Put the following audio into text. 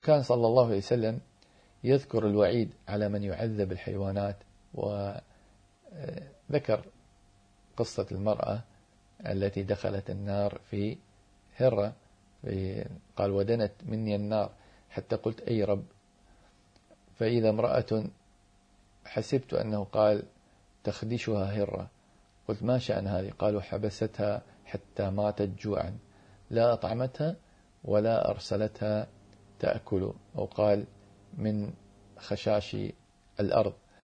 وكان صلى الله عليه وسلم يذكر الوعيد على من يعذب الحيوانات، وذكر قصة المرأة التي دخلت النار في هرة، قال ودنت مني النار حتى قلت أي رب، فإذا امرأة حسبت أنه قال تخدشها هرة، قلت ما شأن هذه؟ قالوا حبستها حتى ماتت جوعا، لا أطعمتها ولا أرسلتها تأكل، أو قال من خشاش الأرض.